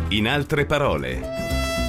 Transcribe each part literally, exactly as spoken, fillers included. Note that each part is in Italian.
In altre parole.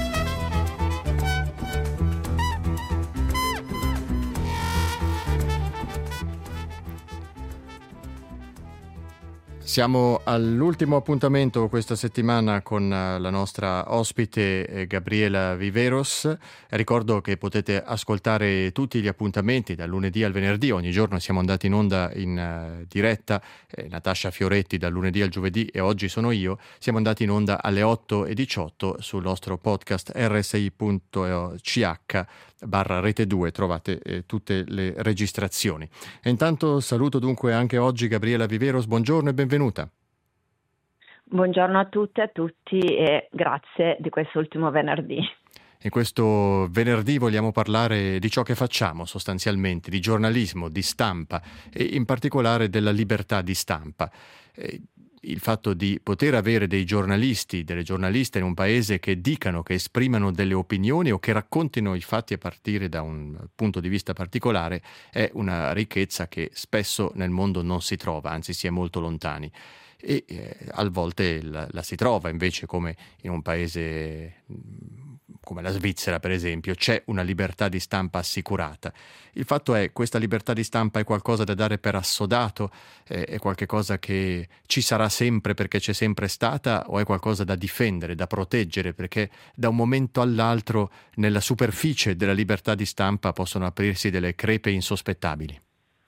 Siamo all'ultimo appuntamento questa settimana con la nostra ospite Gabriela Viveros. Ricordo che potete ascoltare tutti gli appuntamenti dal lunedì al venerdì. Ogni giorno siamo andati in onda in uh, diretta. Eh, Natascia Fioretti dal lunedì al giovedì e oggi sono io. Siamo andati in onda alle otto e diciotto sul nostro podcast erre esse i punto ci acca barra rete due. Trovate eh, tutte le registrazioni. E intanto saluto dunque anche oggi Gabriela Viveros. Buongiorno e benvenuta. Buongiorno a tutte e a tutti e grazie di quest'ultimo venerdì. In questo venerdì vogliamo parlare di ciò che facciamo sostanzialmente, di giornalismo, di stampa e in particolare della libertà di stampa. Il fatto di poter avere dei giornalisti, delle giornaliste in un paese che dicano, che esprimano delle opinioni o che raccontino i fatti a partire da un punto di vista particolare è una ricchezza che spesso nel mondo non si trova, anzi si è molto lontani. E eh, a volte la, la si trova invece, come in un paese come la Svizzera per esempio, c'è una libertà di stampa assicurata. Il fatto è, questa libertà di stampa è qualcosa da dare per assodato, eh, è qualcosa che ci sarà sempre perché c'è sempre stata, o è qualcosa da difendere, da proteggere, perché da un momento all'altro nella superficie della libertà di stampa possono aprirsi delle crepe insospettabili?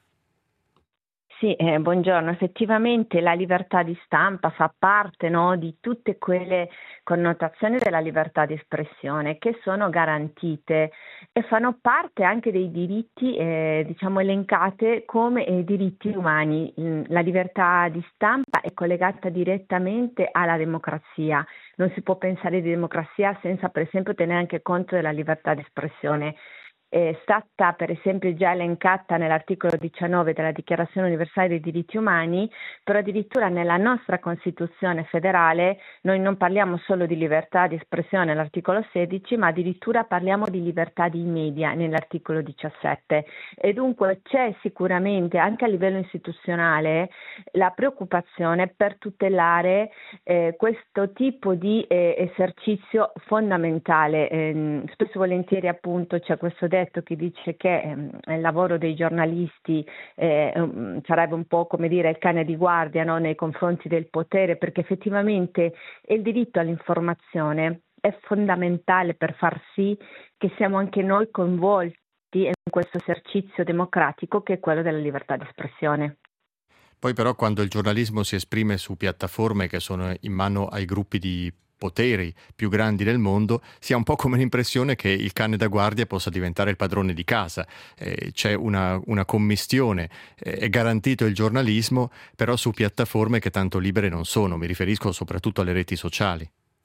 Sì, eh, buongiorno. Effettivamente la libertà di stampa fa parte, no, di tutte quelle connotazioni della libertà di espressione che sono garantite e fanno parte anche dei diritti, eh, diciamo, elencate come eh, diritti umani. La libertà di stampa è collegata direttamente alla democrazia. Non si può pensare di democrazia senza, per esempio, tenere anche conto della libertà di espressione. È stata per esempio già elencata nell'articolo diciannove della Dichiarazione Universale dei Diritti Umani, però addirittura nella nostra Costituzione federale noi non parliamo solo di libertà di espressione nell'articolo sedici, ma addirittura parliamo di libertà di media nell'articolo diciassette. E dunque c'è sicuramente anche a livello istituzionale la preoccupazione per tutelare eh, questo tipo di eh, esercizio fondamentale. Eh, spesso e volentieri appunto c'è questo detto che dice che ehm, il lavoro dei giornalisti eh, um, sarebbe un po' come dire il cane di guardia, no, nei confronti del potere, perché effettivamente il diritto all'informazione è fondamentale per far sì che siamo anche noi coinvolti in questo esercizio democratico che è quello della libertà di espressione. Poi però quando il giornalismo si esprime su piattaforme che sono in mano ai gruppi di poteri più grandi del mondo, si ha un po' come l'impressione che il cane da guardia possa diventare il padrone di casa. Eh, c'è una, una commistione, eh, è garantito il giornalismo, però su piattaforme che tanto libere non sono. Mi riferisco soprattutto alle reti sociali.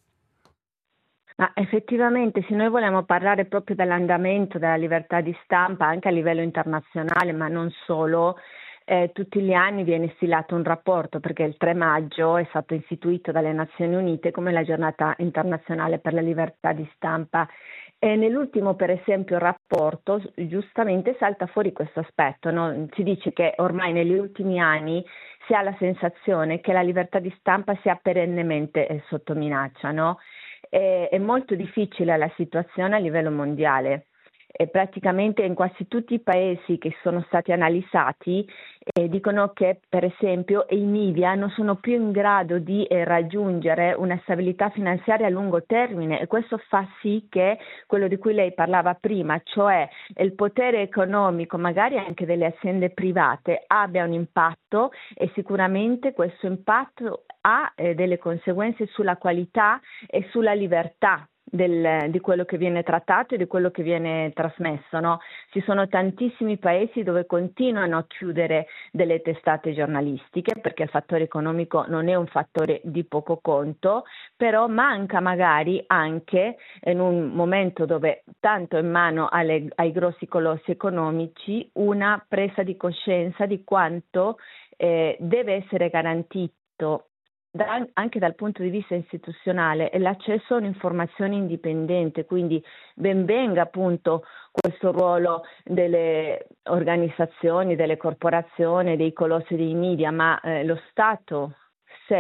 Ma effettivamente se noi vogliamo parlare proprio dell'andamento della libertà di stampa anche a livello internazionale, ma non solo, Eh, tutti gli anni viene stilato un rapporto, perché il tre maggio è stato istituito dalle Nazioni Unite come la giornata internazionale per la libertà di stampa e nell'ultimo per esempio rapporto giustamente salta fuori questo aspetto, no? Si dice che ormai negli ultimi anni si ha la sensazione che la libertà di stampa sia perennemente eh, sotto minaccia, no? E, è molto difficile la situazione a livello mondiale. E praticamente in quasi tutti i paesi che sono stati analizzati eh, dicono che per esempio i media non sono più in grado di eh, raggiungere una stabilità finanziaria a lungo termine e questo fa sì che quello di cui lei parlava prima, cioè il potere economico magari anche delle aziende private abbia un impatto e sicuramente questo impatto ha eh, delle conseguenze sulla qualità e sulla libertà Del, di quello che viene trattato e di quello che viene trasmesso, no? Ci sono tantissimi paesi dove continuano a chiudere delle testate giornalistiche perché il fattore economico non è un fattore di poco conto, però manca magari anche in un momento dove tanto è in mano alle, ai grossi colossi economici una presa di coscienza di quanto eh, deve essere garantito Da, anche dal punto di vista istituzionale è l'accesso a un'informazione indipendente, quindi ben venga appunto questo ruolo delle organizzazioni, delle corporazioni, dei colossi dei media, ma eh, lo Stato, se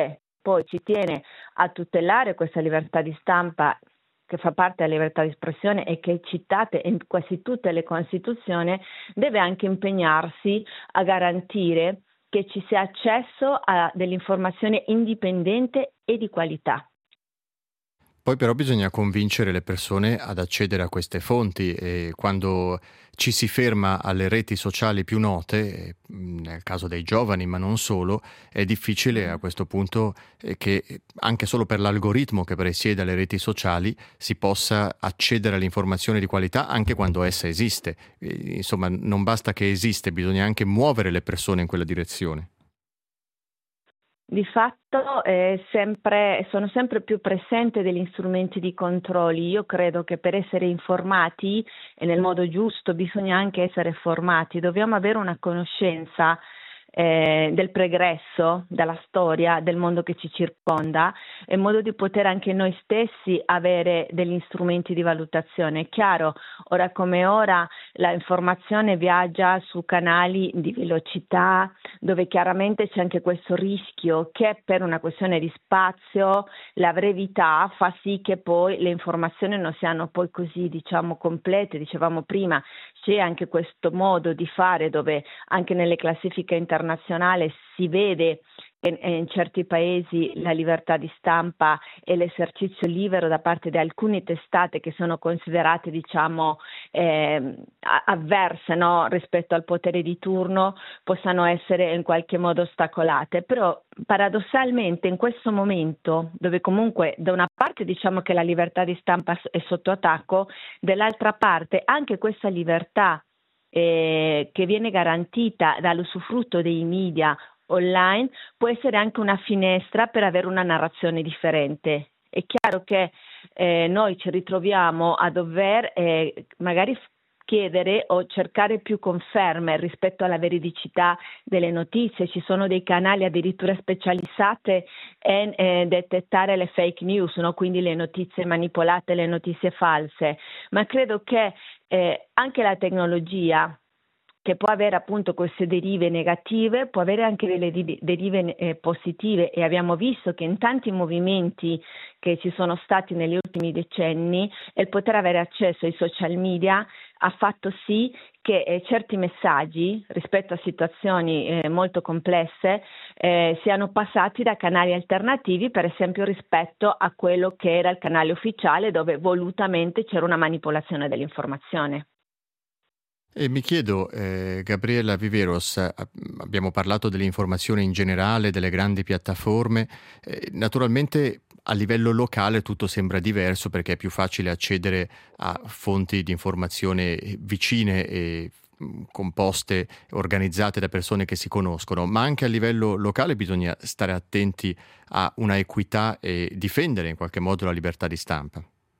poi ci tiene a tutelare questa libertà di stampa che fa parte della libertà di espressione e che è citata in quasi tutte le Costituzioni, deve anche impegnarsi a garantire che ci sia accesso a dell'informazione indipendente e di qualità. Poi però bisogna convincere le persone ad accedere a queste fonti e quando ci si ferma alle reti sociali più note, nel caso dei giovani ma non solo, è difficile a questo punto che anche solo per l'algoritmo che presiede alle reti sociali si possa accedere all'informazione di qualità anche quando essa esiste. Insomma, non basta che esiste, bisogna anche muovere le persone in quella direzione. Di fatto è sempre, sono sempre più presenti degli strumenti di controlli. Io credo che per essere informati e nel modo giusto bisogna anche essere formati, dobbiamo avere una conoscenza eh, del pregresso, della storia, del mondo che ci circonda, in modo di poter anche noi stessi avere degli strumenti di valutazione. È chiaro, ora come ora la informazione viaggia su canali di velocità, dove chiaramente c'è anche questo rischio che per una questione di spazio la brevità fa sì che poi le informazioni non siano poi così, diciamo, complete. Dicevamo prima, c'è anche questo modo di fare dove anche nelle classifiche internazionali si vede che in certi paesi la libertà di stampa e l'esercizio libero da parte di alcune testate che sono considerate, diciamo, eh, avverse, no, rispetto al potere di turno, possano essere in qualche modo ostacolate. Però paradossalmente in questo momento, dove comunque da una parte diciamo che la libertà di stampa è sotto attacco, dall'altra parte anche questa libertà eh, che viene garantita dall'usufrutto dei media online può essere anche una finestra per avere una narrazione differente. È chiaro che eh, noi ci ritroviamo a dover eh, magari chiedere o cercare più conferme rispetto alla veridicità delle notizie. Ci sono dei canali addirittura specializzati in eh, detettare le fake news, no? Quindi le notizie manipolate, le notizie false, ma credo che eh, anche la tecnologia, che può avere appunto queste derive negative, può avere anche delle derive eh, positive, e abbiamo visto che in tanti movimenti che ci sono stati negli ultimi decenni il poter avere accesso ai social media ha fatto sì che eh, certi messaggi rispetto a situazioni eh, molto complesse eh, siano passati da canali alternativi, per esempio rispetto a quello che era il canale ufficiale, dove volutamente c'era una manipolazione dell'informazione. E mi chiedo, eh, Gabriella Viveros, eh, abbiamo parlato dell'informazione in generale, delle grandi piattaforme, eh, naturalmente a livello locale tutto sembra diverso perché è più facile accedere a fonti di informazione vicine e mh, composte, organizzate da persone che si conoscono, ma anche a livello locale bisogna stare attenti a una equità e difendere in qualche modo la libertà di stampa.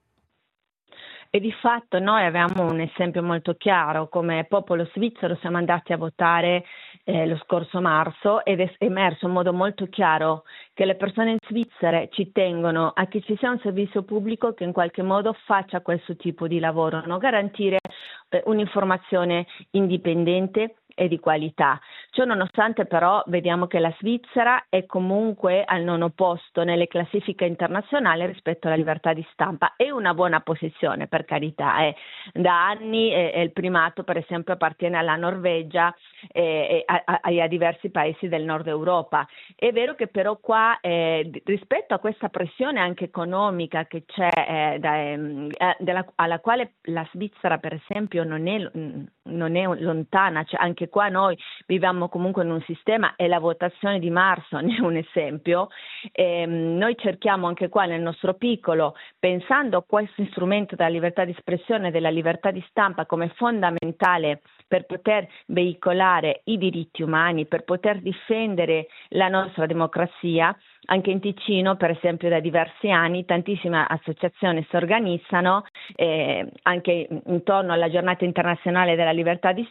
E di fatto noi avevamo un esempio molto chiaro: come popolo svizzero siamo andati a votare eh, lo scorso marzo ed è emerso in modo molto chiaro che le persone svizzere ci tengono a che ci sia un servizio pubblico che in qualche modo faccia questo tipo di lavoro, no? Garantire eh, un'informazione indipendente e di qualità. Ciò nonostante però vediamo che la Svizzera è comunque al nono posto nelle classifiche internazionali rispetto alla libertà di stampa. È una buona posizione, per carità, eh. Da anni eh, il primato per esempio appartiene alla Norvegia e eh, a, a, a diversi paesi del nord Europa. È vero che però qua eh, rispetto a questa pressione anche economica che c'è eh, da, eh, della, alla quale la Svizzera per esempio non è, non è lontana, cioè anche qua noi viviamo comunque in un sistema, e la votazione di marzo ne è un esempio. Eh, noi cerchiamo anche qua nel nostro piccolo, pensando a questo strumento della libertà di espressione e della libertà di stampa come fondamentale per poter veicolare i diritti umani, per poter difendere la nostra democrazia. Anche in Ticino, per esempio, da diversi anni tantissime associazioni si organizzano eh, anche intorno alla giornata internazionale della libertà di stampa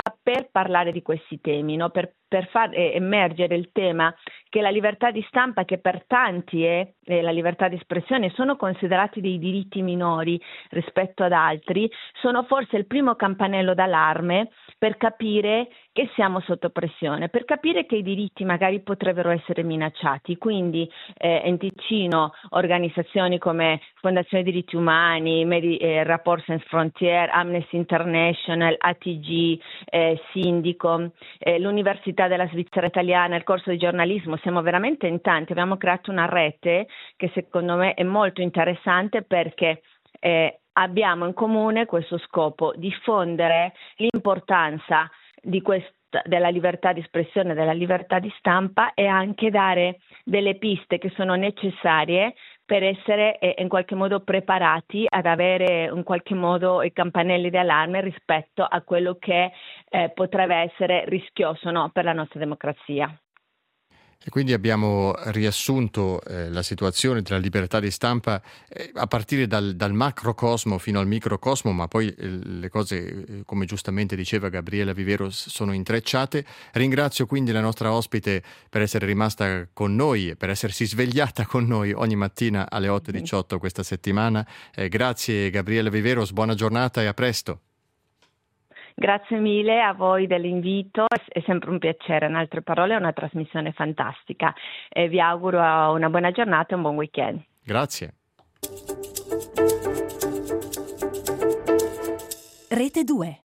per parlare di questi temi, no? per, per far emergere il tema che la libertà di stampa, che per tanti è, è la libertà di espressione, sono considerati dei diritti minori rispetto ad altri, sono forse il primo campanello d'allarme per capire che siamo sotto pressione, per capire che i diritti magari potrebbero essere minacciati. Quindi eh, in Ticino organizzazioni come Fondazione Diritti Umani, Medi- eh, Rapports Sans Frontières, Amnesty International, A T G, eh, Sindicom, eh, l'Università della Svizzera Italiana, il corso di giornalismo, siamo veramente in tanti, abbiamo creato una rete che secondo me è molto interessante perché eh, abbiamo in comune questo scopo: diffondere l'importanza di questa, della libertà di espressione, della libertà di stampa, e anche dare delle piste che sono necessarie per essere eh, in qualche modo preparati ad avere in qualche modo i campanelli di allarme rispetto a quello che eh, potrebbe essere rischioso, no, per la nostra democrazia. E quindi abbiamo riassunto eh, la situazione della libertà di stampa eh, a partire dal, dal macrocosmo fino al microcosmo, ma poi eh, le cose, eh, come giustamente diceva Gabriella Viveros, sono intrecciate. Ringrazio quindi la nostra ospite per essere rimasta con noi e per essersi svegliata con noi ogni mattina alle otto e diciotto questa settimana. Eh, grazie Gabriella Viveros, buona giornata e a presto. Grazie mille a voi dell'invito, è sempre un piacere. In altre parole, è una trasmissione fantastica e vi auguro una buona giornata e un buon weekend. Grazie. Rete due.